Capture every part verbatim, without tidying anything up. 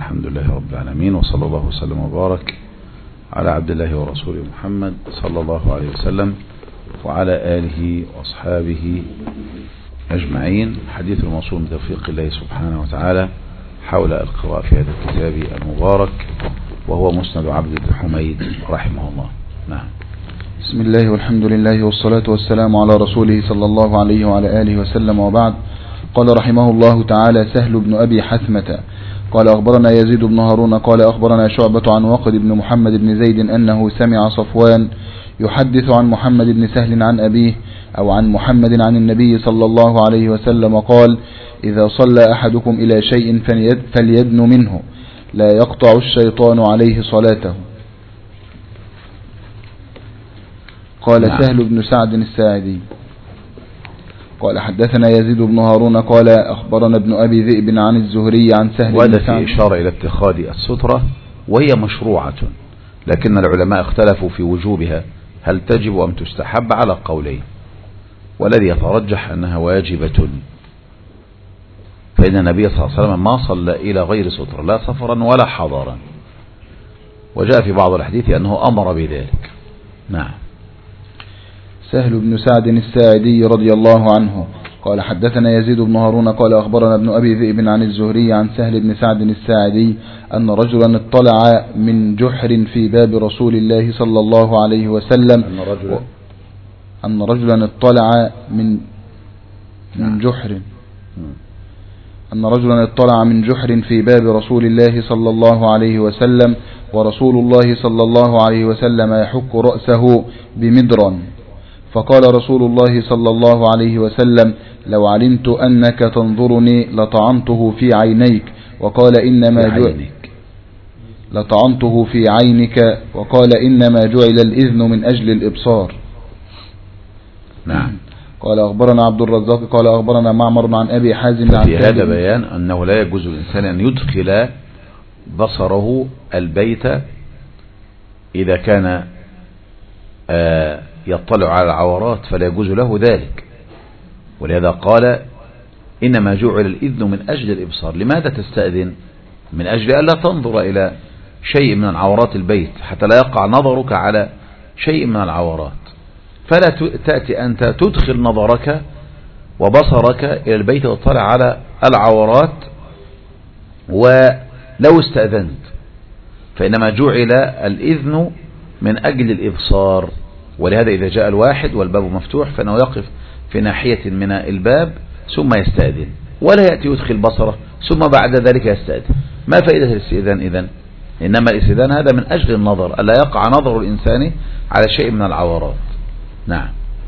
الحمد لله رب العالمين، وصلى الله وسلم وبارك على عبد الله ورسوله محمد صلى الله عليه وسلم وعلى آله وأصحابه أجمعين. حديث الموصول بتوفيق الله سبحانه وتعالى حول القراءة في هذا الكتاب المبارك، وهو مسند عبد بن حميد رحمه الله. نعم. بسم الله والحمد لله والصلاة والسلام على رسوله صلى الله عليه وعلى آله وسلم، وبعد. قال رحمه الله تعالى: سهل بن أبي حثمة قال أخبرنا يزيد بن هارون قال أخبرنا شعبة عن وقد بن محمد بن زيد أنه سمع صفوان يحدث عن محمد بن سهل عن أبيه أو عن محمد عن النبي صلى الله عليه وسلم قال: إذا صلى أحدكم إلى شيء فليدن منه، لا يقطع الشيطان عليه صلاته. قال نعم. سهل بن سعد الساعدي قال حدثنا يزيد بن هارون قال أخبرنا ابن أبي ذئب عن الزهري عن سهل بن سعد. وهذا في إشارة إلى اتخاذ السترة، وهي مشروعة، لكن العلماء اختلفوا في وجوبها، هل تجب أم تستحب على قولين، والذي يترجح أنها واجبة، فإن النبي صلى الله عليه وسلم ما صلى إلى غير سترة لا سفرا ولا حضرا، وجاء في بعض الحديث أنه أمر بذلك. نعم. سهل بن سعد الساعدي رضي الله عنه قال حدثنا يزيد بن هارون قال أخبرنا ابن أبي ذئب عن الزهري عن سهل بن سعد الساعدي أن رجلا اطلع من جحر في باب رسول الله صلى الله عليه وسلم أن رجلا, أن رجلا اطلع من من جحر أن رجلا اطلع من جحر في باب رسول الله صلى الله عليه وسلم، ورسول الله صلى الله عليه وسلم يحك رأسه بمدرا، فقال رسول الله صلى الله عليه وسلم: لو علمت أنك تنظرني لطعنته في عينيك، وقال إنما جعل لطعنته في عينك وقال إنما جعل الإذن من أجل الإبصار. نعم. قال أخبرنا عبد الرزاق قال أخبرنا معمر عن أبي حازم. في هذا بيان أنه لا يجوز الإنسان أن يدخل بصره البيت إذا كان آه يطلع على العورات، فلا يجوز له ذلك، ولهذا قال إنما جعل الإذن من أجل الإبصار. لماذا تستأذن؟ من أجل ألا تنظر إلى شيء من عورات البيت، حتى لا يقع نظرك على شيء من العورات، فلا تأتي أنت تدخل نظرك وبصرك إلى البيت وتطلع على العورات ولو استأذنت، فإنما جعل الإذن من أجل الإبصار. ولهذا إذا جاء الواحد والباب مفتوح فإنه يقف في ناحية من الباب ثم يستأذن، ولا يأتي يدخل بصره ثم بعد ذلك يستأذن. ما فائدة الاستئذان إذن؟ إنما الاستئذان هذا من أجل النظر، ألا يقع نظر الإنسان على شيء من العورات. نعم.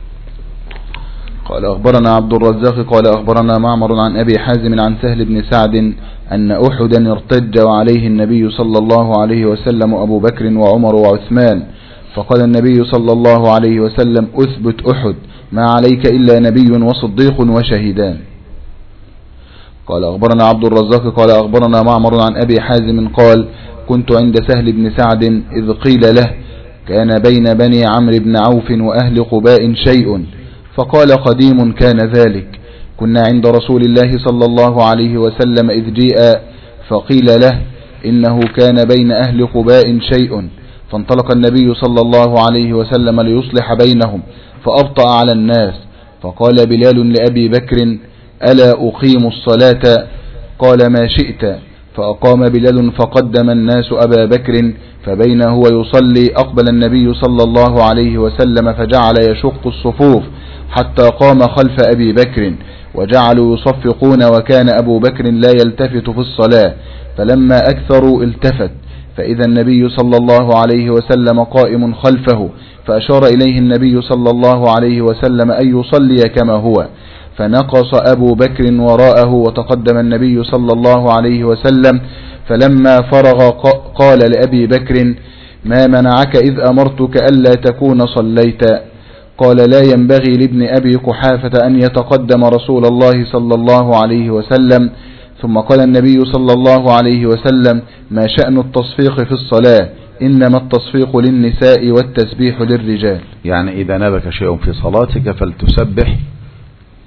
قال أخبرنا عبد الرزاق قال أخبرنا معمر عن أبي حازم عن سهل بن سعد أن أحدا ارتج وعليه النبي صلى الله عليه وسلم أبو بكر وعمر وعثمان، فقال النبي صلى الله عليه وسلم: أثبت أحد، ما عليك إلا نبي وصديق وشهيدان. قال أخبرنا عبد الرزاق قال أخبرنا معمر عن أبي حازم قال: كنت عند سهل بن سعد إذ قيل له: كان بين بني عمرو بن عوف وأهل قباء شيء، فقال: قديم كان ذلك، كنا عند رسول الله صلى الله عليه وسلم إذ جيء فقيل له: إنه كان بين أهل قباء شيء، فانطلق النبي صلى الله عليه وسلم ليصلح بينهم فأبطأ على الناس، فقال بلال لأبي بكر: ألا أقيم الصلاة؟ قال: ما شئت. فأقام بلال فقدم الناس أبا بكر، فبين هو يصلي أقبل النبي صلى الله عليه وسلم فجعل يشق الصفوف حتى قام خلف أبي بكر، وجعلوا يصفقون، وكان أبو بكر لا يلتفت في الصلاة، فلما أكثروا التفت، فإذا النبي صلى الله عليه وسلم قائم خلفه، فأشار إليه النبي صلى الله عليه وسلم أن يصلي كما هو، فنقص أبو بكر وراءه وتقدم النبي صلى الله عليه وسلم، فلما فرغ قال لأبي بكر: ما منعك إذ أمرتك ألا تكون صليت؟ قال: لا ينبغي لابن أبي قحافة أن يتقدم رسول الله صلى الله عليه وسلم. ثم قال النبي صلى الله عليه وسلم: ما شأن التصفيق في الصلاة؟ إنما التصفيق للنساء والتسبيح للرجال. يعني إذا نبك شيء في صلاتك فلتسبح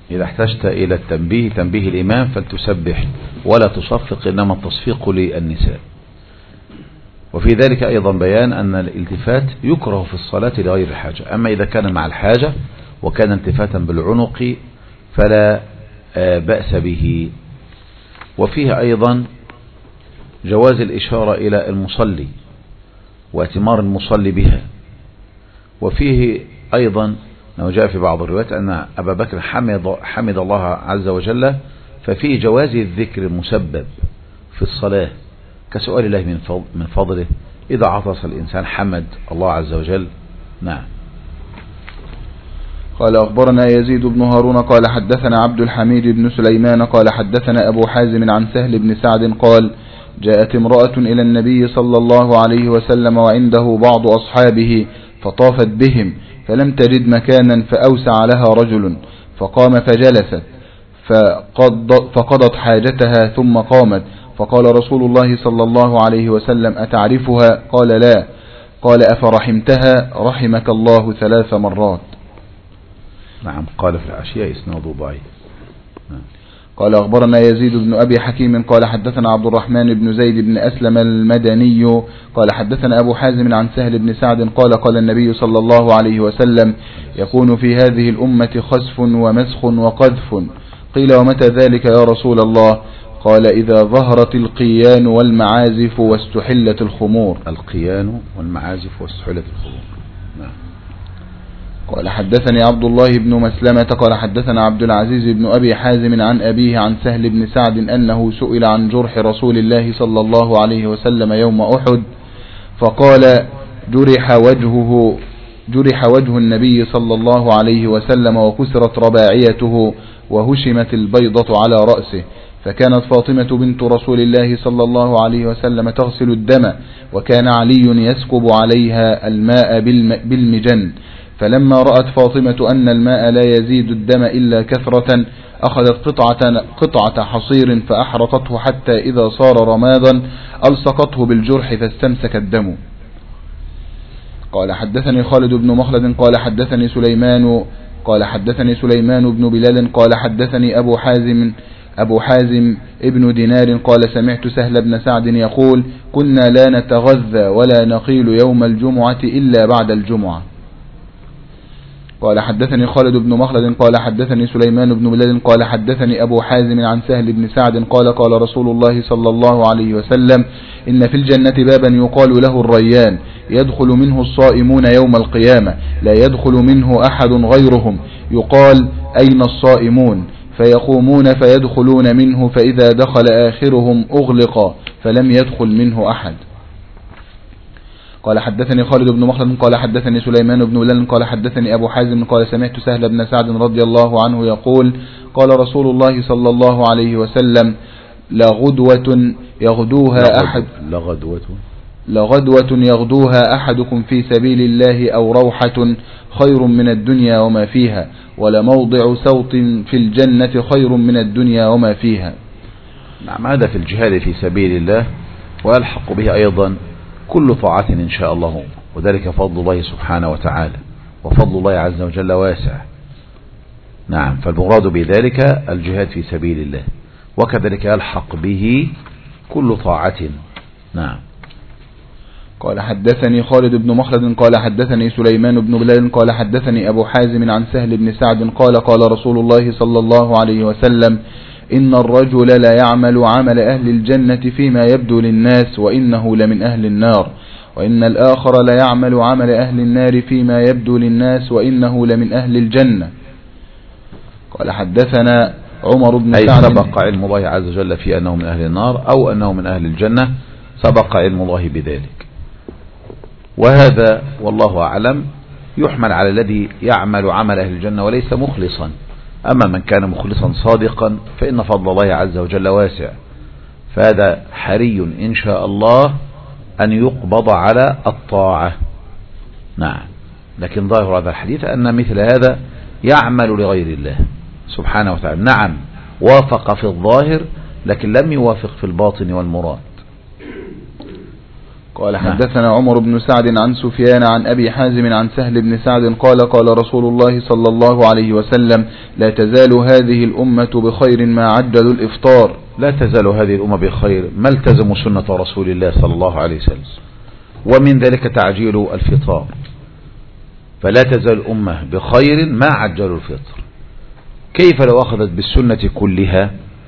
إذا احتجت إلى التنبيه تنبيه الإمام فلتسبح ولا تصفق، إنما التصفيق للنساء. وفي ذلك أيضا بيان أن الالتفات يكره في الصلاة لغير الحاجة، أما إذا كان مع الحاجة وكان التفاتا بالعنق فلا بأس به. وفيه أيضا جواز الإشارة إلى المصلي واتمار المصلي بها. وفيه أيضا أنه جاء في بعض الروايات أن أبا بكر حمد, حمد الله عز وجل، ففيه جواز الذكر المسبب في الصلاة كسؤال الله من فضله، إذا عطس الإنسان حمد الله عز وجل. نعم. قال أخبرنا يزيد بن هارون قال حدثنا عبد الحميد بن سليمان قال حدثنا أبو حازم عن سهل بن سعد قال جاءت امرأة إلى النبي صلى الله عليه وسلم وعنده بعض أصحابه فطافت بهم فلم تجد مكانا فأوسع لها رجل فقام فجلست فقضت حاجتها ثم قامت، فقال رسول الله صلى الله عليه وسلم أتعرفها؟ قال لا. قال أفرحمتها؟ رحمك الله ثلاث مرات. نعم. قال في العشية إسناده ضعيف. نعم. قال أخبرنا يزيد بن أبي حكيم قال حدثنا عبد الرحمن بن زيد بن أسلم المدني قال حدثنا أبو حازم عن سهل بن سعد قال قال النبي صلى الله عليه وسلم يكون في هذه الأمة خسف ومسخ وقذف. قيل ومتى ذلك يا رسول الله؟ قال إذا ظهرت القيان والمعازف واستحلت الخمور. القيان والمعازف واستحلت الخمور. نعم. قال حدثني عبد الله بن مسلمة قال حدثنا عبد العزيز بن أبي حازم عن أبيه عن سهل بن سعد أنه سئل عن جرح رسول الله صلى الله عليه وسلم يوم أحد فقال جرح وجهه جرح وجه النبي صلى الله عليه وسلم وكسرت رباعيته وهشمت البيضة على رأسه، فكانت فاطمة بنت رسول الله صلى الله عليه وسلم تغسل الدم وكان علي يسكب عليها الماء بالمجن، فلما رأت فاطمة أن الماء لا يزيد الدم إلا كثرة أخذت قطعة, قطعة حصير فأحرقته حتى إذا صار رمادا ألصقته بالجرح فاستمسك الدم. قال حدثني خالد بن مخلد قال حدثني سليمان قال حدثني سليمان بن بلال قال حدثني أبو حازم أبو حازم ابن دينار قال سمعت سهل بن سعد يقول كنا لا نتغذى ولا نقيل يوم الجمعة إلا بعد الجمعة. قال حدثني خالد بن مخلد قال حدثني سليمان بن بلال قال حدثني أبو حازم عن سهل بن سعد قال قال رسول الله صلى الله عليه وسلم إن في الجنة بابا يقال له الريان يدخل منه الصائمون يوم القيامة لا يدخل منه أحد غيرهم، يقال أين الصائمون؟ فيقومون فيدخلون منه فإذا دخل آخرهم أغلق فلم يدخل منه أحد. قال حدثني خالد بن مخلد قال حدثني سليمان بن بلال قال حدثني أبو حازم قال سمعت سهل بن سعد رضي الله عنه يقول قال رسول الله صلى الله عليه وسلم لغدوة يغدوها أحد لغدوة لغدوة يغدوها أحدكم في سبيل الله أو روحة خير من الدنيا وما فيها، ولموضع سوط في الجنة خير من الدنيا وما فيها. نعم. هذا في الجهاد في سبيل الله، ويلحق به أيضا كل طاعة إن شاء الله، وذلك فضل الله سبحانه وتعالى، وفضل الله عز وجل واسع. نعم. فالمراد بذلك الجهاد في سبيل الله، وكذلك يلحق به كل طاعة. نعم. قال حدثني خالد بن مخلد قال حدثني سليمان بن بلال قال حدثني أبو حازم عن سهل بن سعد قال قال رسول الله صلى الله عليه وسلم إن الرجل لا يعمل عمل أهل الجنة فيما يبدو للناس وإنه لمن أهل النار، وإن الآخر لا يعمل عمل أهل النار فيما يبدو للناس وإنه لمن أهل الجنة. قال حدثنا عمر بن أي سعد سبق علم الله عز وجل في أنه من أهل النار أو أنه من أهل الجنة، سبق علم الله بذلك. وهذا والله أعلم يحمل على الذي يعمل عمل أهل الجنة وليس مخلصا، أما من كان مخلصا صادقا فإن فضل الله عز وجل واسع، فهذا حري إن شاء الله أن يقبض على الطاعة. نعم. لكن ظاهر هذا الحديث أن مثل هذا يعمل لغير الله سبحانه وتعالى. نعم. وافق في الظاهر لكن لم يوافق في الباطن والمراد. قال حدثنا عمر بن سعد عن سفيان عن أبي حازم عن سهل بن سعد قال قال رسول الله صلى الله عليه وسلم لا تزال هذه الأمة بخير ما عجلوا الإفطار. لا تزال هذه الأمة بخير ما التزموا سنة رسول الله صلى الله عليه وسلم، ومن ذلك تعجيل الفطار. فلا تزال الأمة بخير ما عجلوا الفطر. كيف لو أخذت بالسنة كلها؟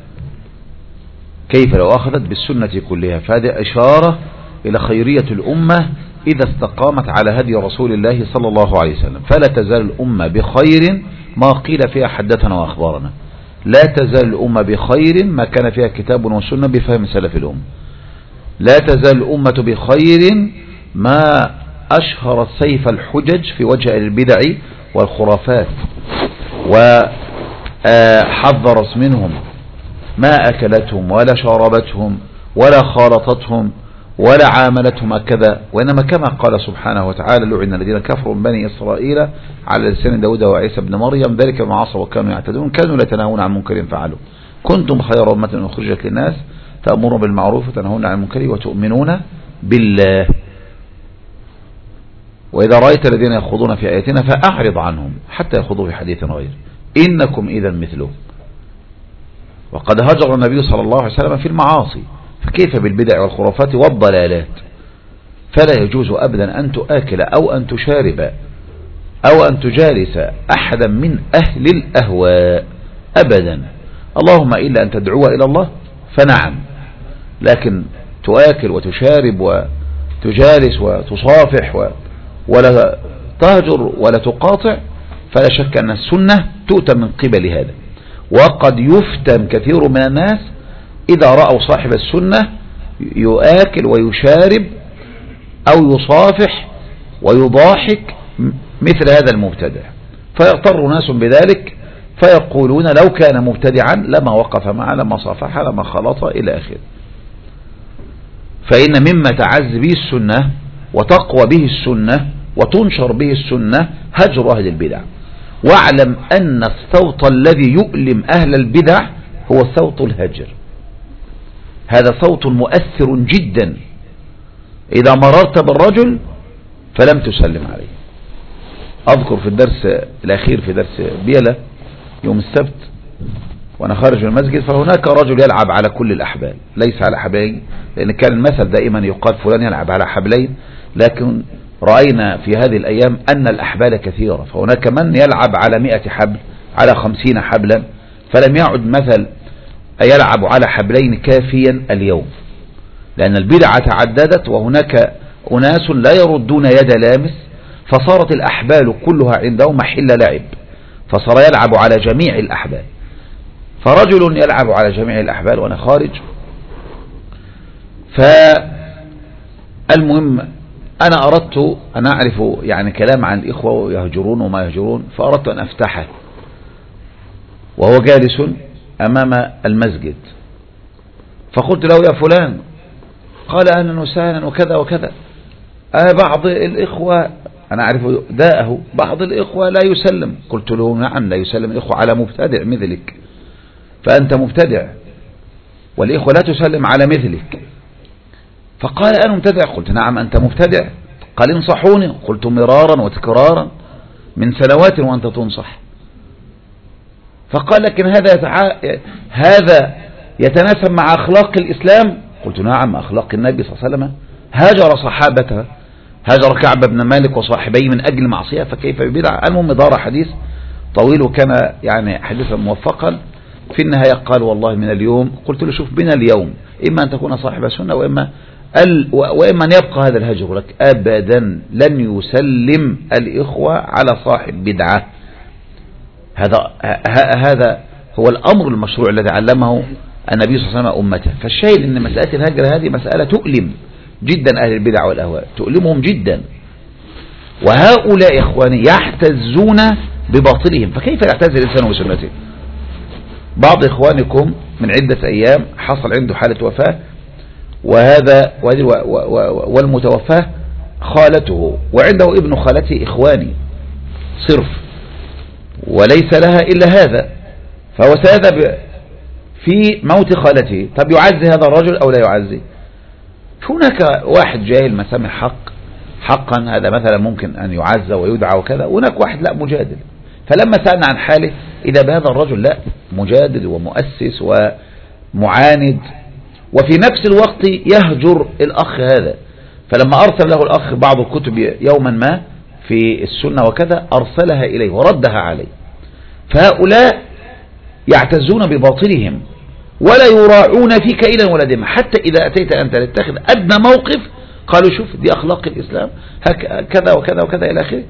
كيف لو أخذت بالسنة كلها؟ فهذه إشارة إلى خيرية الأمة إذا استقامت على هدي رسول الله صلى الله عليه وسلم. فلا تزال الأمة بخير ما قيل فيها حدثنا وأخبارنا. لا تزال الأمة بخير ما كان فيها كتاب وسنة بفهم سلف الأمة. لا تزال الأمة بخير ما أشهرت سيف الحجج في وجه البدع والخرافات وحذرت منهم ما أكلتهم ولا شربتهم ولا خالطتهم ولا عاملتهم هكذا، وإنما كما قال سبحانه وتعالى لعن الذين كفروا من بني إسرائيل على لسان داود وعيسى بن مريم ذلك ما عصوا وكانوا يعتدون كانوا لا يتناهون عن منكر فعلوا كنتم خير أمة أخرجت للناس تأمرون بالمعروف وتنهون عن المنكر وتؤمنون بالله. وإذا رأيت الذين يخوضون في آياتنا فأعرض عنهم حتى يخوضوا في حديث غير إنكم إذا مثلهم. وقد هجر النبي صلى الله عليه وسلم في المعاصي، فكيف بالبدع والخرافات والضلالات؟ فلا يجوز أبدا أن تؤكل أو أن تشارب أو أن تجالس أحدا من أهل الأهواء أبدا، اللهم إلا أن تدعو إلى الله فنعم، لكن تؤكل وتشارب وتجالس وتصافح و ولا تهجر ولا تقاطع، فلا شك أن السنة تؤتى من قبل هذا. وقد يفتن كثير من الناس إذا رأوا صاحب السنة يؤكل ويشارب أو يصافح ويضاحك مثل هذا المبتدع، فيغتر ناس بذلك فيقولون لو كان مبتدعا لما وقف معه لما صافح لما خلط إلى آخره. فإن مما تعز به السنة وتقوى به السنة وتنشر به السنة هجر أهل البدع. واعلم أن الصوت الذي يؤلم أهل البدع هو صوت الهجر. هذا صوت مؤثر جدا، إذا مررت بالرجل فلم تسلم عليه. أذكر في الدرس الأخير في درس بيلة يوم السبت وأنا خارج من المسجد، فهناك رجل يلعب على كل الأحبال ليس على حبلين، لأن كان المثل دائما يقال فلان يلعب على حبلين، لكن رأينا في هذه الأيام أن الأحبال كثيرة، فهناك من يلعب على مئة حبل على خمسين حبلا، فلم يعد مثل يلعب على حبلين كافيا اليوم، لأن البدعة تعددت وهناك أناس لا يردون يد لامس، فصارت الأحبال كلها عندهم محل لعب، فصار يلعب على جميع الأحبال. فرجل يلعب على جميع الأحبال وأنا خارج، فالمهم أنا أردت أن أعرف يعني كلام عن الإخوة يهجرون وما يهجرون، فأردت أن أفتحه وهو جالس أمام المسجد، فقلت له يا فلان، قال أهلا وسهلا وكذا وكذا. أنا بعض الإخوة أنا أعرف داءه، بعض الإخوة لا يسلم. قلت له نعم لا يسلم الإخوة على مبتدع مثلك، فأنت مبتدع والإخوة لا تسلم على مثلك. فقال أنا مبتدع. قلت نعم أنت مبتدع. قال انصحوني. قلت مرارا وتكرارا من سنوات وأنت تنصح. فقال لكن هذا يتع... هذا يتناسب مع أخلاق الإسلام. قلت نعم أخلاق النبي صلى الله عليه وسلم هاجر صحابته، هاجر كعب بن مالك وصاحبيه من أجل معصية، فكيف ببدعة؟ المهم دار حديث طويل وكان يعني حديثا موفقا. في النهاية قال والله من اليوم، قلت له شوف بنا اليوم إما أن تكون صاحب سنة وإما ال... وإما أن يبقى هذا الهجر لك. أبدا لن يسلم الإخوة على صاحب بدعة. هذا هذا هو الأمر المشروع الذي علمه النبي صلى الله عليه وسلم أمته. فالشاهد أن مسألة الهجر هذه مسألة تؤلم جدا أهل البدع والأهواء، تؤلمهم جدا. وهؤلاء إخواني يحتزون بباطلهم، فكيف يعتز الإنسان بسنته؟ بعض إخوانكم من عدة أيام حصل عنده حالة وفاة، وهذا والمتوفاه خالته، وعنده ابن خالته إخواني صرف وليس لها إلا هذا، فهو سيذهب في موت خالته. طب يعزي هذا الرجل أو لا يعزي؟ شو هناك واحد جاهل ما سمع حق حقا، هذا مثلا ممكن أن يعزى ويدعى وكذا، وهناك واحد لا مجادل. فلما سألنا عن حاله إذا بهذا الرجل لا مجادل ومؤسس ومعاند، وفي نفس الوقت يهجر الأخ هذا. فلما أرسل له الأخ بعض الكتب يوما ما في السنة وكذا أرسلها إليه وردها عليه. فهؤلاء يعتزون بباطلهم ولا يراعون فيك إلا ولا دم، حتى إذا أتيت أنت لتتخذ أدنى موقف قالوا شوف دي أخلاق الإسلام كذا وكذا وكذا إلى آخره،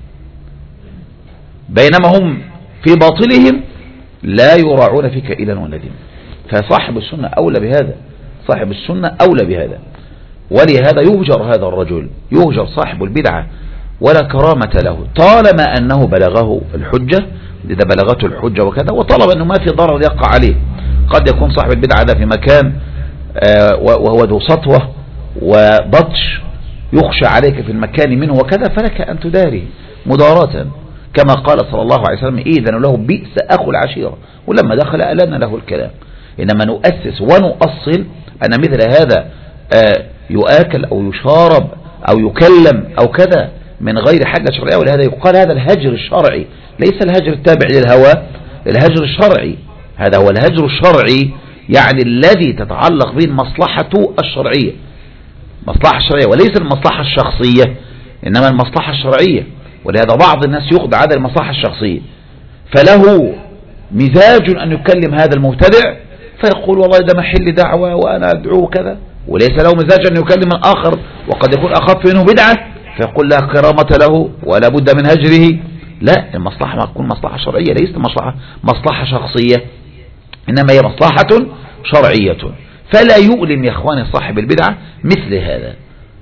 بينما هم في باطلهم لا يراعون فيك إلا ولا دم. فصاحب السنة أولى بهذا، صاحب السنة أولى بهذا. ولهذا يهجر هذا الرجل، يهجر صاحب البدعة ولا كرامة له طالما أنه بلغه الحجة، إذا بلغته الحجة وكذا، وطالما أنه ما في ضرر يقع عليه. قد يكون صاحب البدعة ده في مكان وهو ذو سطوة وبطش يخشى عليك في المكان منه وكذا، فلك أن تداري مداراة، كما قال صلى الله عليه وسلم إذن له بئس أخو العشيرة، ولما دخل ألنا له الكلام. إنما نؤسس ونؤصل أن مثل هذا يؤكل أو يشارب أو يكلم أو كذا من غير حاجة شرعية، ولهذا يقال هذا الهجر الشرعي، ليس الهجر التابع للهوى، الهجر الشرعي. هذا هو الهجر الشرعي، يعني الذي تتعلق به المصلحة الشرعية، مصلحة الشرعية وليس المصلحة الشخصية، إنما المصلحة الشرعية. ولهذا بعض الناس يخضع هذا المصلحة الشخصية، فله مزاج أن يكلم هذا المبتدع فيقول والله ده محل دعوة وأنا أدعوه كذا، وليس له مزاج أن يكلم الآخر وقد يكون أخف منه بدعة فيقول لا كرامة له ولا بد من هجره. لا، المصلحة ما تكون مصلحة شرعية، ليست مصلحة مصلحة شخصية، إنما هي مصلحة شرعية. فلا يؤلم يا إخواني صاحب البدعة مثل هذا،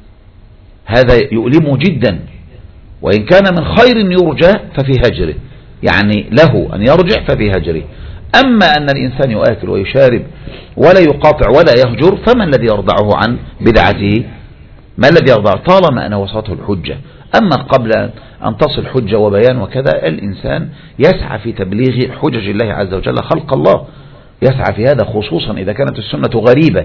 هذا يؤلمه جدا، وإن كان من خير يرجى ففي هجره، يعني له أن يرجع ففي هجره. أما أن الإنسان يؤكل ويشارب ولا يقاطع ولا يهجر، فما الذي يرضعه عن بدعته؟ ما الذي يرضعه طالما أنه وصلته الحجة؟ أما قبل أن تصل حجة وبيان وكذا، الإنسان يسعى في تبليغ حجج الله عز وجل خلق الله، يسعى في هذا خصوصا إذا كانت السنة غريبة،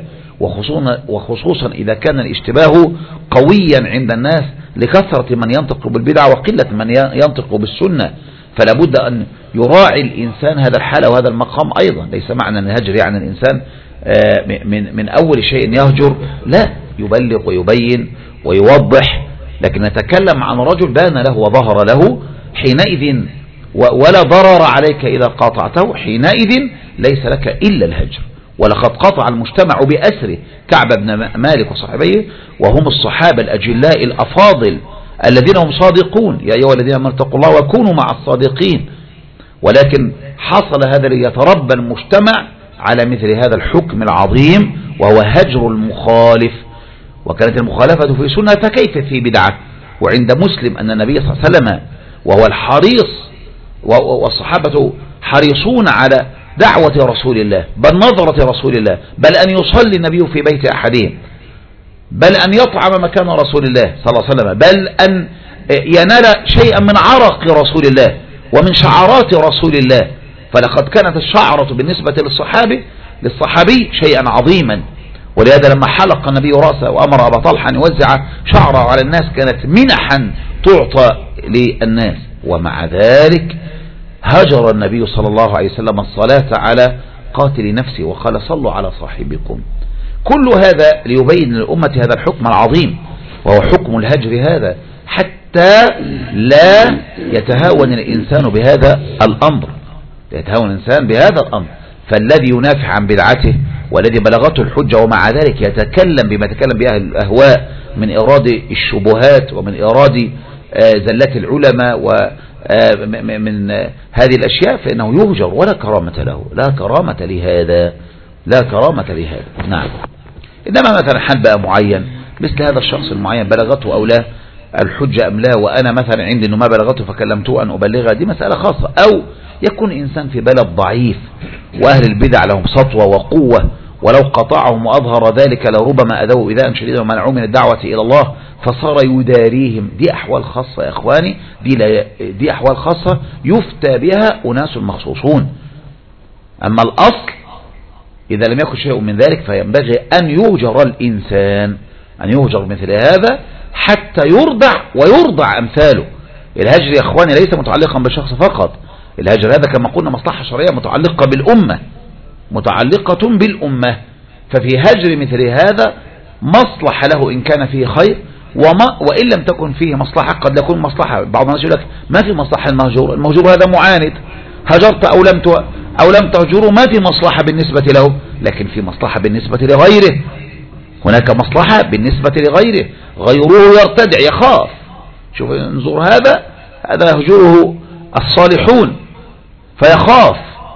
وخصوصا إذا كان الاشتباه قويا عند الناس لكثرة من ينطق بالبدعة وقلة من ينطق بالسنة. فلا بد أن يراعي الإنسان هذا الحال وهذا المقام أيضا. ليس معنى الهجر يعني الإنسان من من أول شيء يهجر، لا، يبلغ ويبين ويوضح. لكن نتكلم عن رجل بان له وظهر له، حينئذ ولا ضرر عليك إذا قاطعته، حينئذ ليس لك إلا الهجر. ولقد قطع المجتمع بأسره كعب بن مالك وصحبيه، وهم الصحابة الأجلاء الأفاضل الذين هم صادقون، يا أيها الذين آمنوا اتقوا الله وكونوا مع الصادقين. ولكن حصل هذا ليتربى المجتمع على مثل هذا الحكم العظيم، وهو هجر المخالف. وكانت المخالفة في سنة فكيف في بدعة؟ وعند مسلم أن النبي صلى الله عليه وسلم وهو الحريص والصحابة حريصون على دعوة رسول الله، بل نظرة رسول الله، بل أن يصلي النبي في بيت أحدهم، بل أن يطعم مكان رسول الله صلى الله عليه وسلم، بل أن ينال شيئا من عرق رسول الله ومن شعرات رسول الله. فلقد كانت الشعرة بالنسبة للصحابي للصحابي شيئا عظيما. ولهذا لما حلق النبي رأسه وأمر أبا طلحة أن يوزع شعره على الناس كانت منحا تعطى للناس. ومع ذلك هجر النبي صلى الله عليه وسلم الصلاة على قاتل نفسه وقال صلوا على صاحبكم. كل هذا ليبين للأمة هذا الحكم العظيم، وهو حكم الهجر هذا، حتى لا يتهاون الإنسان بهذا الأمر، يتهاون الإنسان بهذا الأمر. فالذي ينافع عن بدعته والذي بلغته الحجة ومع ذلك يتكلم بما تكلم به الأهواء من إراد الشبهات ومن إراد زلات العلماء ومن هذه الأشياء، فإنه يهجر ولا كرامة له، لا كرامة لهذا، لا كرامة لهذا. نعم. إنما مثلا حال بقى معين مثل هذا الشخص المعين بلغته أو لا الحجة أم لا، وأنا مثلا عندي أنه ما بلغته فكلمته أن أبلغها، دي مسألة خاصة. أو يكون إنسان في بلد ضعيف وأهل البدع لهم سطوة وقوة، ولو قطعهم وأظهر ذلك لربما أذوا إذاء شديدا ومنعوا من الدعوة إلى الله، فصار يداريهم. دي أحوال خاصة يا إخواني، دي, لا دي أحوال خاصة يفتى بها أناس مخصوصون. أما الأصل إذا لم يكن شيء من ذلك فينبغي أن يهجر الإنسان أن يهجر مثل هذا حتى يرضع ويرضع أمثاله. الهجر يا أخواني ليس متعلقا بالشخص فقط، الهجر هذا كما قلنا مصلحة شرعية متعلقة بالأمة، متعلقة بالأمة. ففي هجر مثل هذا مصلحة له إن كان فيه خير، وما وإن لم تكن فيه مصلحة قد يكون مصلحة. بعض الناس يقول لك ما في مصلحة المهجور، المهجور هذا معاند، هجرت أو لم أو لم تهجره ما في مصلحة بالنسبة له، لكن في مصلحة بالنسبة لغيره. هناك مصلحة بالنسبة لغيره، غيره يرتدع يخاف. شوف انظر هذا هذا يهجره الصالحون فيخاف،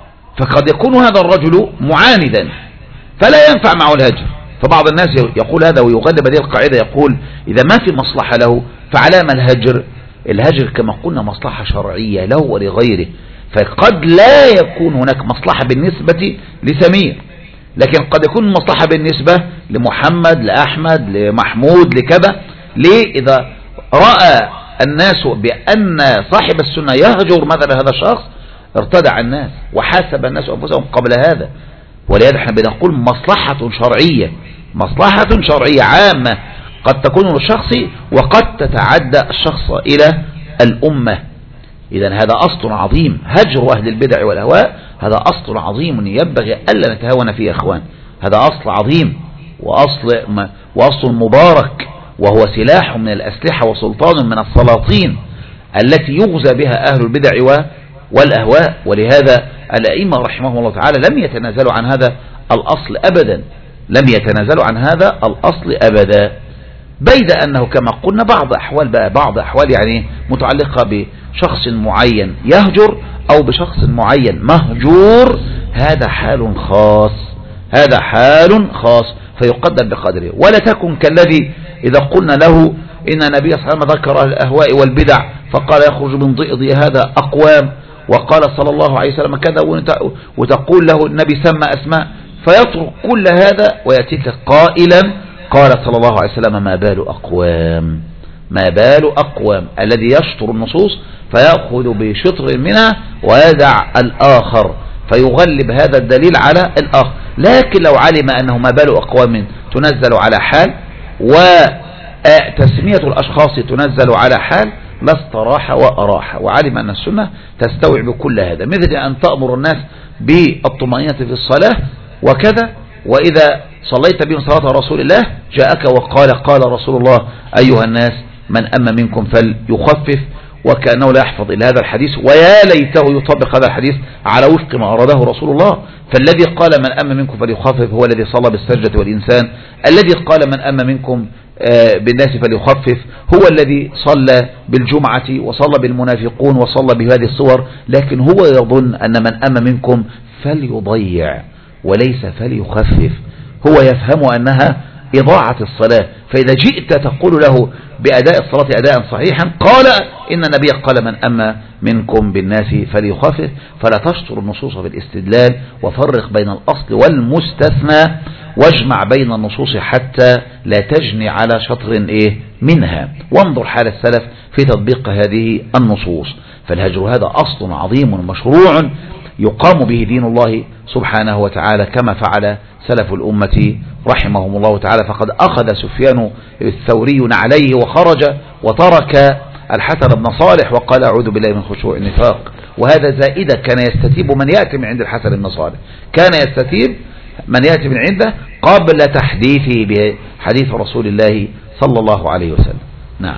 فقد يكون هذا الرجل معاندا فلا ينفع معه الهجر. فبعض الناس يقول هذا ويغلب هذه القاعدة، يقول إذا ما في مصلحة له فعلام الهجر. الهجر كما قلنا مصلحة شرعية له ولغيره، فقد لا يكون هناك مصلحة بالنسبة لسمير، لكن قد يكون مصلحة بالنسبة لمحمد لأحمد لمحمود لكذا. ليه؟ إذا رأى الناس بأن صاحب السنة يهجر مثلا هذا الشخص ارتدع الناس وحاسب الناس أنفسهم قبل هذا. ولهذا احنا بنقول مصلحة شرعية، مصلحة شرعية عامة قد تكون للشخص وقد تتعدى الشخص إلى الأمة. إذا هذا أصل عظيم، هجر أهل البدع والأهواء هذا أصل عظيم ينبغي ألا نتهاون فيه يا أخوان. هذا أصل عظيم وأصل, وأصل مبارك، وهو سلاح من الأسلحة وسلطان من السلاطين التي يغزى بها أهل البدع والأهواء. ولهذا الأئمة رحمهم الله تعالى لم يتنازلوا عن هذا الأصل أبدا، لم يتنازلوا عن هذا الأصل أبدا، بيد أنه كما قلنا بعض أحوال بقى بعض أحوال يعني متعلقة بشخص معين يهجر أو بشخص معين مهجور، هذا حال خاص، هذا حال خاص فيقدر بقدره. ولا تكن كالذي إذا قلنا له إن النبي صلى الله عليه وسلم ذكر أهل الأهواء والبدع فقال يخرج من ضئض هذا أقوام، وقال صلى الله عليه وسلم كذا، وتقول له النبي سمى أسماء، فيترك كل هذا ويأتيك قائلا قال صلى الله عليه وسلم ما بال أقوام، ما بال أقوام، الذي يشطر النصوص فيأخذ بشطر منها ويدع الآخر فيغلب هذا الدليل على الآخر. لكن لو علم أنه ما بال أقوام تنزل على حال وتسمية الأشخاص تنزل على حال لاستراح وأراح، وعلم أن السنة تستوعب كل هذا، مثل أن تأمر الناس بالطمأنينة في الصلاة وكذا، وإذا صليت بهم صلاة رسول الله جاءك وقال قال رسول الله أيها الناس من أما منكم فليخفف، وكأنه لا يحفظ إلا هذا الحديث، ويا ليته يطبق هذا الحديث على وفق ما أراده رسول الله. فالذي قال من أما منكم فليخفف هو الذي صلى بالسجدة والإنسان، الذي قال من أما منكم بالناس فليخفف هو الذي صلى بالجمعة وصلى بالمنافقون وصلى بهذه الصور، لكن هو يظن أن من أما منكم فليضيع وليس فليخفف، هو يفهم أنها إضاعة الصلاة. فإذا جئت تقول له بأداء الصلاة أداء صحيحا قال إن النبي قال من أما منكم بالناس فليخفف، فلا تشطر النصوص في الاستدلال، وفرق بين الأصل والمستثنى، واجمع بين النصوص حتى لا تجني على شطر إيه منها، وانظر حال السلف في تطبيق هذه النصوص. فالهجر هذا أصل عظيم مشروع يقام به دين الله سبحانه وتعالى كما فعل سلف الأمة رحمهم الله تعالى. فقد أخذ سفيان الثوري عليه وخرج وترك الحسن بن صالح وقال أعوذ بالله من خشوع النفاق، وهذا زائدة كان يستتيب من يأتي من عند الحسن بن صالح، كان يستتيب من يأتي من عنده قبل تحديثه بحديث رسول الله صلى الله عليه وسلم. نعم.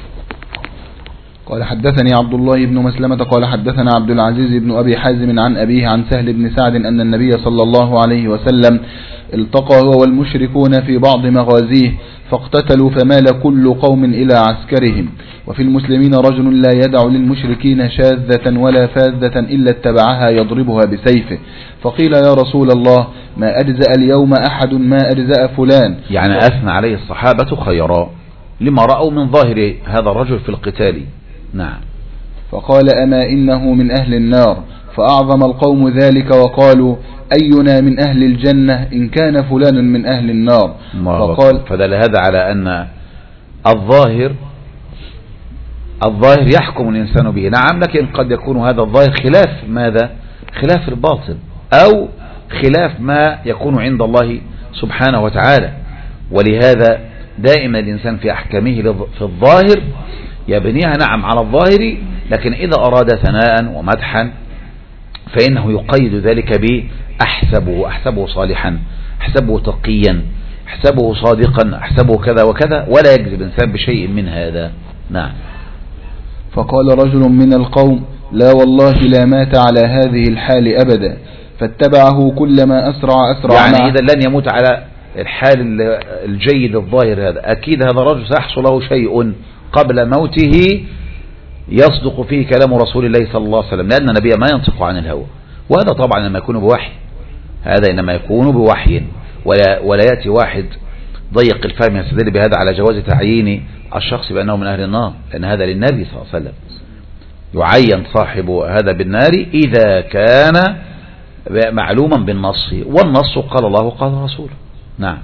قال حدثني عبد الله بن مسلمة قال حدثنا عبد العزيز بن أبي حازم عن أبيه عن سهل بن سعد أن النبي صلى الله عليه وسلم التقى هو والمشركون في بعض مغازيه فاقتتلوا فمال كل قوم إلى عسكرهم، وفي المسلمين رجل لا يدع للمشركين شاذة ولا فاذة إلا اتبعها يضربها بسيفه، فقيل يا رسول الله ما أجزأ اليوم أحد ما أجزأ فلان، يعني أثنى عليه الصحابة خيرا لما رأوا من ظاهر هذا الرجل في القتال. نعم. فقال أما إنه من أهل النار، فأعظم القوم ذلك وقالوا أينا من أهل الجنة إن كان فلان من أهل النار. فقال فدل هذا على أن الظاهر الظاهر يحكم الإنسان به، نعم، لكن قد يكون هذا الظاهر خلاف ماذا؟ خلاف الباطن أو خلاف ما يكون عند الله سبحانه وتعالى. ولهذا دائما الإنسان في أحكامه في الظاهر يبنيها نعم على الظاهر، لكن إذا أراد ثناء ومدحا فإنه يقيد ذلك بأحسبه أحسبه صالحا، أحسبه تقيا، أحسبه صادقا، أحسبه كذا وكذا، ولا يكذب الإنسان بشيء من هذا. نعم. فقال رجل من القوم: لا والله لا مات على هذه الحال أبدا، فاتبعه كلما أسرع أسرع. يعني إذا لن يموت على الحال الجيد الظاهر هذا، أكيد هذا الرجل سيحصل له شيء قبل موته يصدق فيه كلام رسول الله صلى الله عليه وسلم، لأن النبي ما ينطق عن الهوى، وهذا طبعا لما يكون بوحي، هذا إنما يكون بوحي، ولا, ولا يأتي واحد ضيق الفهم يستدل بهذا على جواز تعيين الشخص بأنه من أهل النار، لأن هذا للنبي صلى الله عليه وسلم، يعين صاحب هذا بالنار إذا كان معلوما بالنص، والنص قال الله قال رسوله. نعم.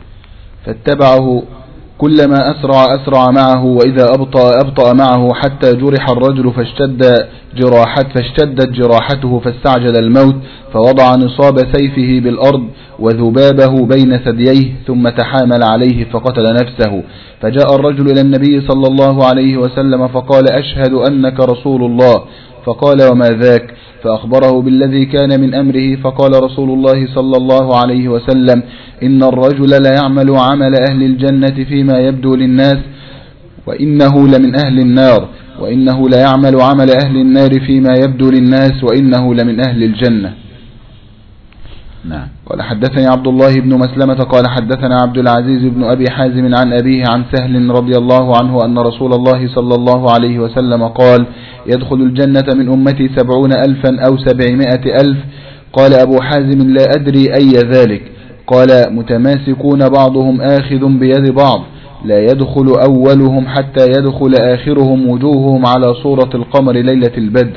فاتبعه كلما أسرع أسرع معه، وإذا أبطأ أبطأ معه، حتى جرح الرجل فاشتد جراحت فاشتدت جراحته فاستعجل الموت، فوضع نصاب سيفه بالأرض وذبابه بين ثدييه، ثم تحامل عليه فقتل نفسه. فجاء الرجل إلى النبي صلى الله عليه وسلم فقال: أشهد أنك رسول الله. فقال: وما ذاك؟ فأخبره بالذي كان من أمره، فقال رسول الله صلى الله عليه وسلم: إن الرجل لا يعمل عمل أهل الجنة فيما يبدو للناس وإنه لمن أهل النار، وإنه لا يعمل عمل أهل النار فيما يبدو للناس وإنه لمن أهل الجنة. نعم. قال حدثني عبد الله بن مسلمة قال حدثنا عبد العزيز بن أبي حازم عن أبيه عن سهل رضي الله عنه أن رسول الله صلى الله عليه وسلم قال: يدخل الجنة من أمتي سبعون ألفا أو سبعمائة ألف. قال أبو حازم: لا أدري أي ذلك. قال: متماسكون بعضهم آخذ بيد بعض، لا يدخل أولهم حتى يدخل آخرهم، وجوههم على صورة القمر ليلة البدر.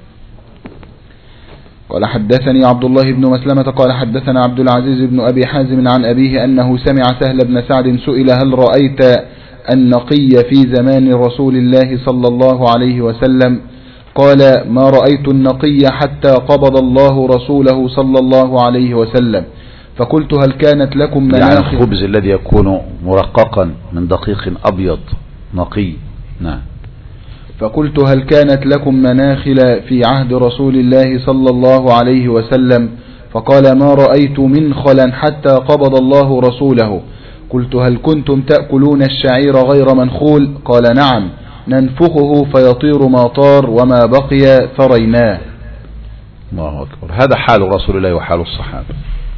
قال حدثني عبد الله بن مسلمة قال حدثنا عبد العزيز بن أبي حازم عن أبيه أنه سمع سهل بن سعد سئل: هل رأيت النقي في زمان رسول الله صلى الله عليه وسلم؟ قال: ما رأيت النقي حتى قبض الله رسوله صلى الله عليه وسلم. فقلت: هل كانت لكم مناخل؟ يعني الخبز الذي يكون مرققا من دقيق أبيض نقي. نعم. فقلت: هل كانت لكم مناخل في عهد رسول الله صلى الله عليه وسلم؟ فقال: ما رأيت منخلا حتى قبض الله رسوله. قلت: هل كنتم تأكلون الشعير غير منخول؟ قال: نعم، ننفخه فيطير ما طار وما بقي ثريناه. الله أكبر. هذا حال رسول الله وحال الصحابة.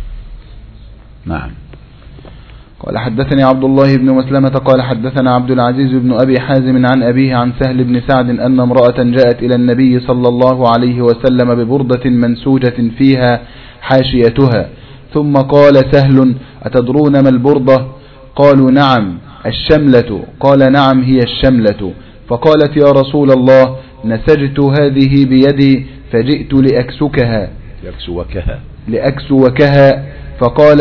نعم. قال حدثني عبد الله بن مسلمة قال حدثنا عبد العزيز بن أبي حازم عن أبيه عن سهل بن سعد أن امرأة جاءت إلى النبي صلى الله عليه وسلم ببردة منسوجة فيها حاشيتها، ثم قال سهل: أتدرون ما البردة؟ قالوا: نعم، الشملة. قال: نعم، هي الشملة. فقالت: يا رسول الله، نسجت هذه بيدي فجئت لأكسكها لأكسوكها لأكسوكها فقال: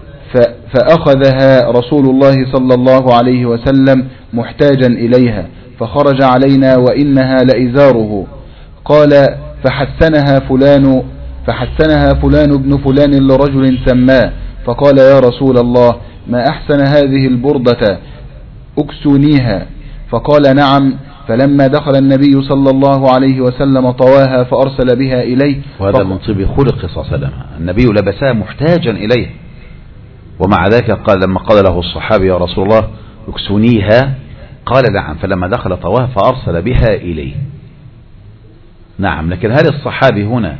فأخذها رسول الله صلى الله عليه وسلم محتاجا إليها، فخرج علينا وإنها لإزاره. قال: فحسنها فلان فحسنها فلان ابن فلان لرجل سماه، فقال: يا رسول الله، ما أحسن هذه البردة، أكسونيها. فقال: نعم. فلما دخل النبي صلى الله عليه وسلم طواها فأرسل بها إليه. وهذا من طيب خلق صلى الله عليه وسلم، النبي لبسها محتاجا إليه، ومع ذلك قال لما قال له الصحابي: يا رسول الله اكسونيها، قال: نعم. فلما دخل طواها فأرسل بها إليه. نعم. لكن هل الصحابي هنا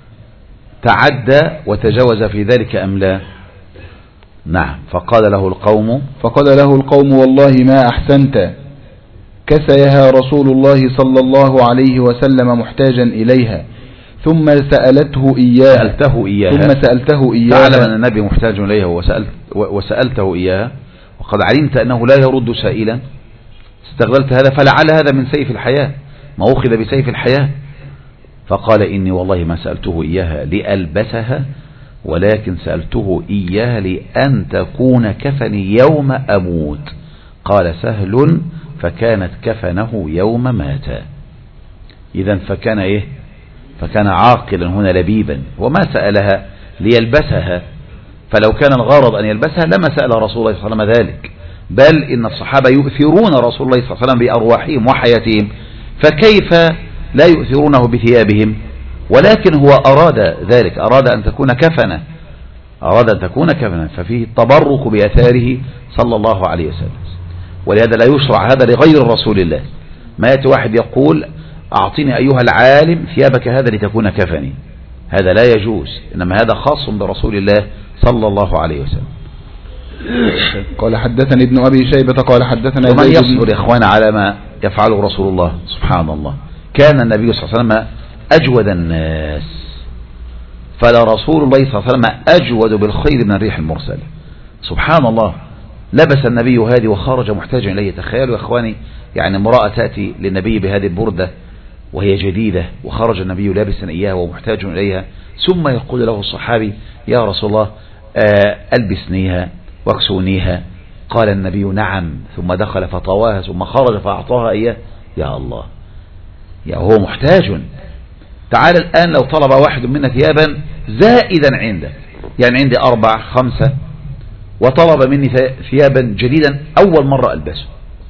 تعدى وتجاوز في ذلك أم لا؟ نعم. فقال له القوم فقال له القوم: والله ما أحسنت، كسيها رسول الله صلى الله عليه وسلم محتاجا إليها. ثم سألته إياها سألته إياها ثم سألته إياها تعلم أن النبي محتاج إليها وسألت وسألته إياها، وقد علمت أنه لا يرد سائلا، استغللت هذا، فلعل هذا من سيف الحياة، ما أخذ بسيف الحياة. فقال: إني والله ما سألته إياها لألبسها، ولكن سألته إياها لأن تكون كفني يوم أموت. قال سهل: فكانت كفنه يوم مات. إذن فكان إيه؟ فكان عاقلا هنا لبيبا، وما سألها ليلبسها، فلو كان الغرض أن يلبسها لما سأل رسول الله صلى الله عليه وسلم ذلك، بل إن الصحابة يؤثرون رسول الله صلى الله عليه وسلم بأرواحهم وحياتهم، فكيف لا يؤثرونه بثيابهم؟ ولكن هو أراد ذلك، أراد أن تكون كفنة، أراد أن تكون كفنة، ففيه التبرك بأثاره صلى الله عليه وسلم. ولهذا لا يشرع هذا لغير رسول الله. ما يأتي واحد يقول أعطيني أيها العالم ثيابك هذا لتكون كفني، هذا لا يجوز، إنما هذا خاص برسول الله صلى الله عليه وسلم. قال حدثني ابن أبي شيبة قال حدثنا ومن زيد يصبر يا إخوان على ما يفعله رسول الله سبحان الله. كان النبي صلى الله عليه وسلم أجود الناس، فلا رسول الله صلى الله عليه وسلم أجود بالخير من الريح المرسلة. سبحان الله، لبس النبي هذه وخرج محتاجا إليه. تخيلوا يا إخواني، يعني امرأة تأتي للنبي بهذه البردة وهي جديدة، وخرج النبي لابسا إياها ومحتاج إليها، ثم يقول له الصحابي يا رسول الله ألبسنيها واكسونيها. قال النبي نعم، ثم دخل فطواها ثم خرج فأعطاها إياه. يا الله، يا هو محتاج. تعال الآن لو طلب واحد منا ثيابا زائدا عنده، يعني عندي أربع خمسة، وطلب مني ثيابا جديدا أول مرة ألبسه،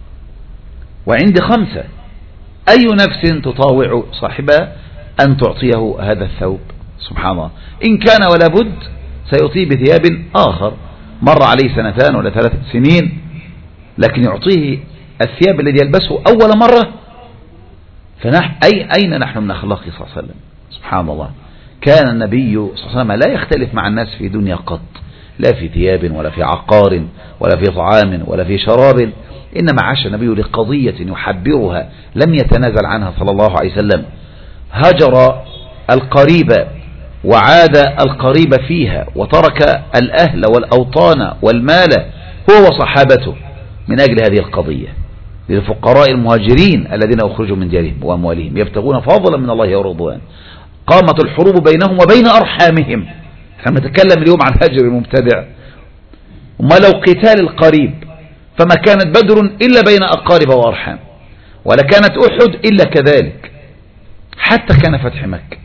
وعندي خمسة، أي نفس تطاوع صاحبها أن تعطيه هذا الثوب؟ سبحان الله. إن كان ولا بد سيعطيه بثياب آخر مر عليه سنتان ولا ثلاث سنين، لكن يعطيه الثياب الذي يلبسه أول مرة. فنحن أي أين نحن من أخلاقه صلى الله عليه وسلم؟ سبحان الله. كان النبي صلى الله عليه وسلم لا يختلف مع الناس في دنيا قط، لا في ثياب ولا في عقار ولا في طعام ولا في شراب، إنما عاش النبي لقضية يحبرها لم يتنازل عنها صلى الله عليه وسلم. هجر القريب وعاد القريب فيها، وترك الأهل والأوطان والمال هو وصحابته من أجل هذه القضية، للفقراء المهاجرين الذين أخرجوا من ديارهم وأموالهم يبتغون فضلا من الله ورضوان. قامت الحروب بينهم وبين أرحامهم. احنا نتكلم اليوم عن هجر المبتدع، وما لو قتال القريب، فما كانت بدر إلا بين أقارب وأرحام، ولا كانت أحد إلا كذلك، حتى كان فتح مكة،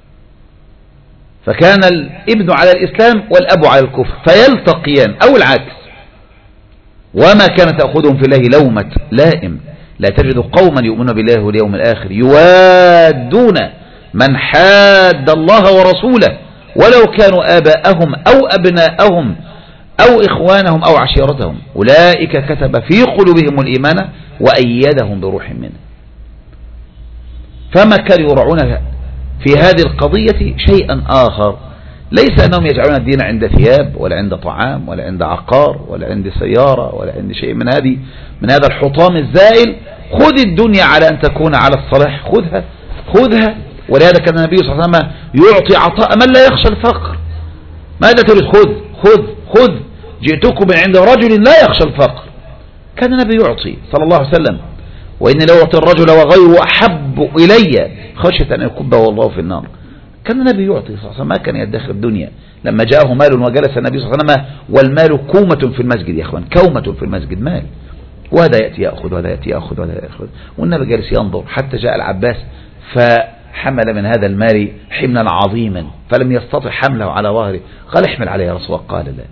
فكان الابن على الإسلام والأب على الكفر فيلتقيان أو العكس. وما كانت تأخذهم في الله لومة لائم، لا تجد قوما يؤمنون بالله واليوم الآخر يوادون من حاد الله ورسوله ولو كانوا آباءهم أو أبناءهم أو إخوانهم أو عشيرتهم، أولئك كتب في قلوبهم الإيمان وأيدهم بروح منه. فما كانوا يرعون في هذه القضية شيئا آخر، ليس أنهم يجعلون الدين عند ثياب ولا عند طعام ولا عند عقار ولا عند سيارة ولا عند شيء من هذه من هذا الحطام الزائل. خذ الدنيا على أن تكون على الصلاح، خذها خذها. ولهذا كان النبي صلى الله عليه وسلم يعطي عطاء من لا يخشى الفقر. ماذا تريد؟ خذ خذ خذ، جئتكم من عند رجل لا يخشى الفقر. كان النبي يعطي صلى الله عليه وسلم، وإن لو أعطي الرجل وغيره أحب إلي خشية أن يكبه والله في النار. كان النبي يعطي صلى الله عليه وسلم، ما كان يدخر الدنيا. لما جاءه مال وجلس النبي صلى الله عليه وسلم والمال كومة في المسجد، يا أخوان كومة في المسجد مال، وهذا يأتي يأخذ وهذا يأتي يأخذ وهذا يأخذ، والنبي جالس ينظر حتى جاء العباس فحمل من هذا المال حملا عظيما فلم يستطع حمله على ظهره، قال احمل عليه يا رسول الله، قال لا،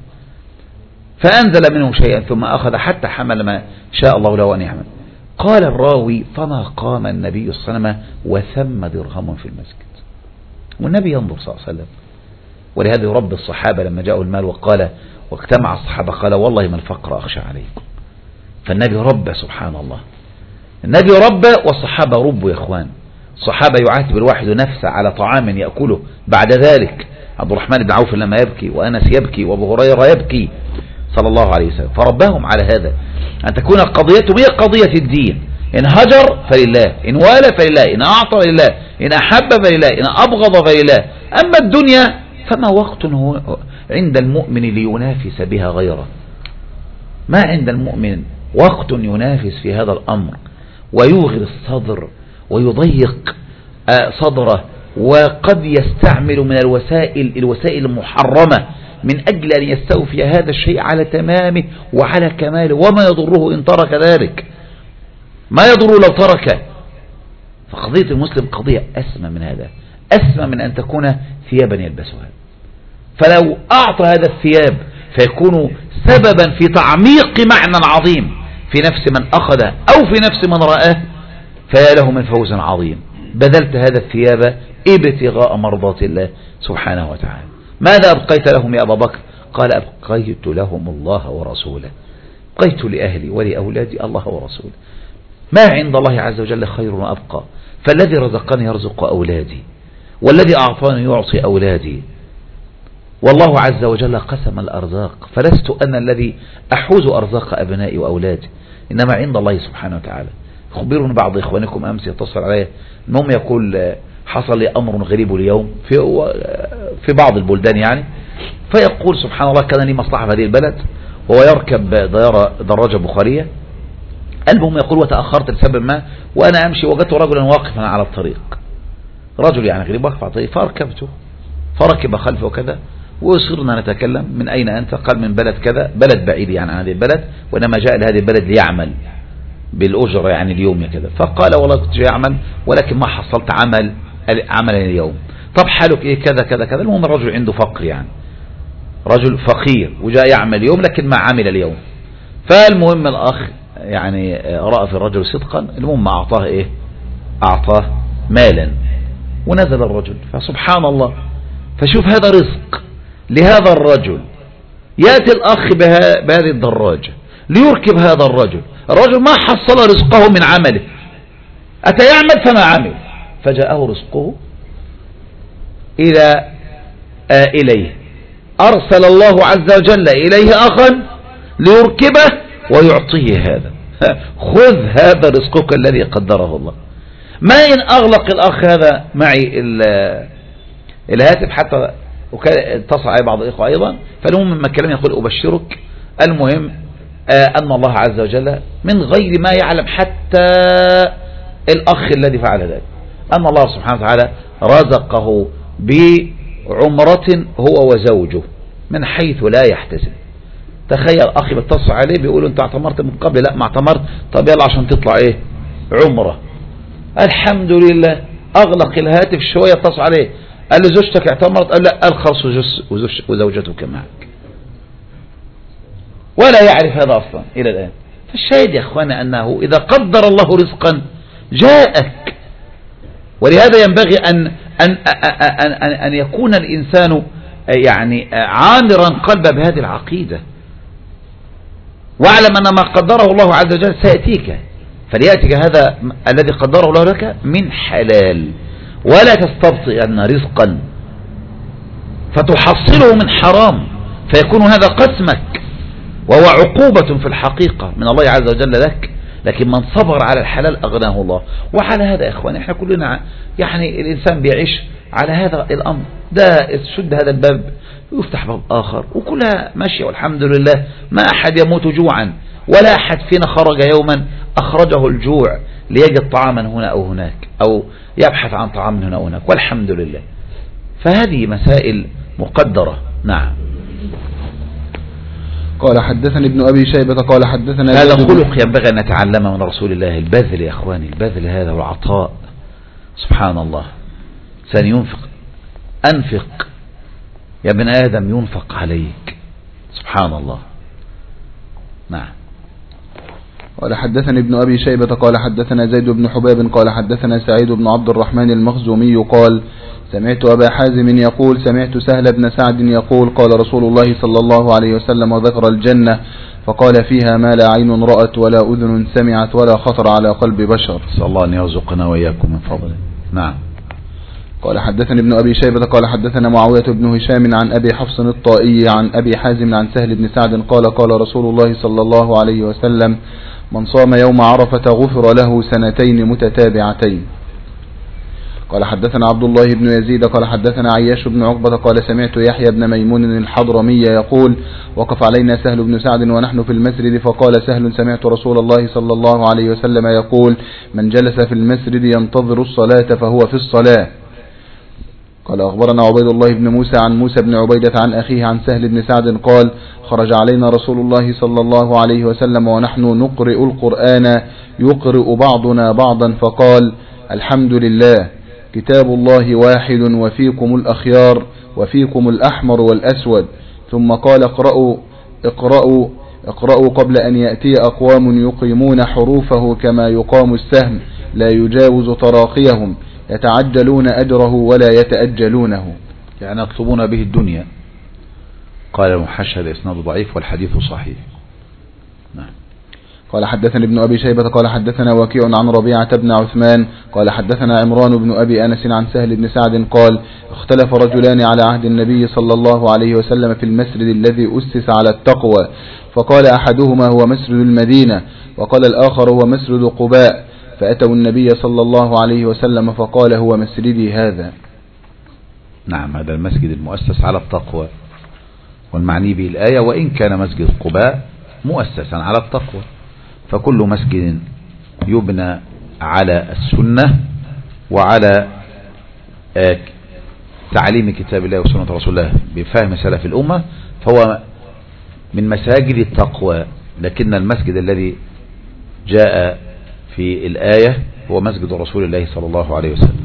فأنزل منه شيئا ثم أخذ حتى حمل ما شاء الله له أن يحمل. قال الراوي فما قام النبي صلى الله عليه وسلم وثم درهم في المسجد، والنبي ينظر صلى الله عليه وسلم. ولهذا يربي الصحابة لما جاءوا المال وقال واجتمع الصحابة قال والله ما الفقر أخشى عليكم. فالنبي ربى سبحان الله، النبي ربى والصحابة ربوا يا إخوان. الصحابة يعاتب الواحد نفسه على طعام يأكله بعد ذلك. عبد الرحمن بن عوف لما يبكي وأنس يبكي وأبو هريرة يبكي صلى الله عليه وسلم، فرباهم على هذا أن تكون قضيته هي قضية الدين. إن هجر فلله، إن والى فلله، إن أعطى فلله، إن أحب فلله، إن أبغض فلله. أما الدنيا فما وقت هو عند المؤمن لينافس بها غيره، ما عند المؤمن وقت ينافس في هذا الأمر ويوغر الصدر ويضيق صدره، وقد يستعمل من الوسائل الوسائل المحرمة من أجل أن يستوفي هذا الشيء على تمامه وعلى كماله، وما يضره إن ترك ذلك، ما يضره لو ترك. فقضية المسلم قضية أسمى من هذا، أسمى من أن تكون ثيابا يلبسها. فلو أعطى هذا الثياب فيكون سببا في تعميق معنى عظيم في نفس من أخذ أو في نفس من رآه، فيا له من فوز عظيم. بذلت هذا الثياب ابتغاء مرضات الله سبحانه وتعالى. ماذا أبقيت لهم يا أبا بكر؟ قال أبقيت لهم الله ورسوله، أبقيت لأهلي ولأولادي الله ورسوله. ما عند الله عز وجل خير وأبقى، فالذي رزقني يرزق أولادي، والذي أعطاني يعطي أولادي. والله عز وجل قسم الأرزاق، فلست أنا الذي أحوز أرزاق أبنائي وأولادي، إنما عند الله سبحانه وتعالى. خبرني بعض إخوانكم أمس يتصل علي المهم يقول حصل لي أمر غريب اليوم في في بعض البلدان يعني، فيقول سبحان الله كان لي مصلحة في هذه البلد، وهو يركب دراجة بخارية. المهم يقول وتأخرت لسبب ما، وأنا أمشي وجدت رجلا واقفا على الطريق، رجل يعني غريب واقف على الطريق، فأركبته فركب خلفه وكذا، وصرنا نتكلم من أين أنت؟ قال من بلد كذا، بلد بعيد يعني عن هذه البلد، وإنما جاء لهذه البلد ليعمل بالأجرة يعني اليوم كذا. فقال والله كنت جاي أعمل ولكن ما حصلت عمل عملا اليوم. طب حالك إيه؟ كذا كذا كذا. المهم الرجل عنده فقر يعني، رجل فقير وجاء يعمل اليوم لكن ما عمل اليوم. فالمهم الأخ يعني رأى في الرجل صدقا، المهم أعطاه إيه؟ أعطاه مالا، ونزل الرجل. فسبحان الله، فشوف هذا رزق لهذا الرجل، يأتي الأخ بهذه الدراجة ليركب هذا الرجل، الرجل ما حصل رزقه من عمله، أتى يعمل فما عمل، فجاءه رزقه إلى آه إليه. أرسل الله عز وجل إليه أخا ليركبه ويعطيه هذا. خذ هذا رزقك الذي قدره الله. ما إن أغلق الأخ هذا معي الهاتف حتى اتصل علي بعض الإخوة أيضا، فالمهم مما كلام يقول أبشرك. المهم آه أن الله عز وجل من غير ما يعلم حتى الأخ الذي فعل ذلك، أن الله سبحانه وتعالى رزقه بعمرة هو وزوجه من حيث لا يحتسب. تخيل أخي بتصل عليه بيقول أنت اعتمرت من قبل؟ لا ما اعتمرت. طب يلا عشان تطلع إيه؟ عمرة. الحمد لله. أغلق الهاتف شوية اتصل عليه قال له زوجتك اعتمرت؟ قال لا. قال خلص وزوجتك معك، ولا يعرف هذا أصلا إلى الآن. فالشاهد يا أخوانا أنه إذا قدر الله رزقا جاءك، ولهذا ينبغي أن أن أن أن, أن يكون الإنسان يعني عامرا قلبه بهذه العقيدة، واعلم أن ما قدره الله عز وجل سيأتيك، فليأتيك هذا الذي قدره الله لك من حلال، ولا تستبطئ أن رزقا فتحصله من حرام فيكون هذا قسمك، وهو عقوبة في الحقيقة من الله عز وجل لك. لكن من صبر على الحلال أغناه الله. وعلى هذا يا إخواني احنا كلنا يعني الإنسان بيعيش على هذا الأمر، ده شد هذا الباب يفتح باب آخر، وكلها ماشية والحمد لله. ما أحد يموت جوعا، ولا أحد فينا خرج يوما أخرجه الجوع ليجد طعاما هنا أو هناك، أو يبحث عن طعام هنا أو هناك، والحمد لله. فهذه مسائل مقدرة. نعم. قال حدثني ابن أبي شيبة قال حدثنا هذا خلق ينبغي أن نتعلمه من رسول الله، البذل يا أخواني، البذل هذا والعطاء. سبحان الله. سنينفق، أنفق يا ابن آدم ينفق عليك. سبحان الله. نعم. قال حدثني ابن أبي شيبة قال حدثنا زيد بن حباب قال حدثنا سعيد بن عبد الرحمن المخزومي قال سمعت أبا حازم يقول سمعت سهل بن سعد يقول قال رسول الله صلى الله عليه وسلم وذكر الجنة فقال فيها ما لا عين رأت ولا أذن سمعت ولا خطر على قلب بشر. صلى الله أن يرزقنا وإياكم من فضله. نعم. قال حدثني ابن أبي شيبة قال حدثنا معاوية بن هشام عن أبي حفص الطائي عن أبي حازم عن سهل بن سعد قال قال رسول الله صلى الله عليه وسلم من صام يوم عرفة غفر له سنتين متتابعتين. قال حدثنا عبد الله بن يزيد قال حدثنا عياش بن عقبة قال سمعت يحيى بن ميمون الحضرمي يقول وقف علينا سهل بن سعد ونحن في المسجد فقال سهل سمعت رسول الله صلى الله عليه وسلم يقول من جلس في المسجد ينتظر الصلاة فهو في الصلاة. قال أخبرنا عبيد الله بن موسى عن موسى بن عبيدة عن أخيه عن سهل بن سعد قال خرج علينا رسول الله صلى الله عليه وسلم ونحن نقرئ القرآن يقرئ بعضنا بعضا فقال الحمد لله كتاب الله واحد وفيكم الأخيار وفيكم الأحمر والأسود ثم قال اقرأوا اقرأوا اقرأوا قبل أن يأتي أقوام يقيمون حروفه كما يقام السهم لا يجاوز تراقيهم يتعجلون أجره ولا يتأجلونه، يعني يطلبون به الدنيا. قال المحشى الإسناد ضعيف والحديث صحيح. نعم. قال حدثنا ابن أبي شيبة قال حدثنا وكيع عن ربيعة بن عثمان قال حدثنا عمران بن أبي أنس عن سهل بن سعد قال اختلف رجلان على عهد النبي صلى الله عليه وسلم في المسجد الذي أسس على التقوى، فقال أحدهما هو مسجد المدينة وقال الآخر هو مسجد قباء، فأتوا النبي صلى الله عليه وسلم فقال هو مسجدي هذا. نعم، هذا المسجد المؤسس على التقوى، والمعني به الآية وإن كان مسجد قباء مؤسسا على التقوى، فكل مسجد يبنى على السنة وعلى تعليم كتاب الله وسنة رسول الله بفهم سلف الأمة فهو من مساجد التقوى. لكن المسجد الذي جاء في الآية هو مسجد رسول الله صلى الله عليه وسلم.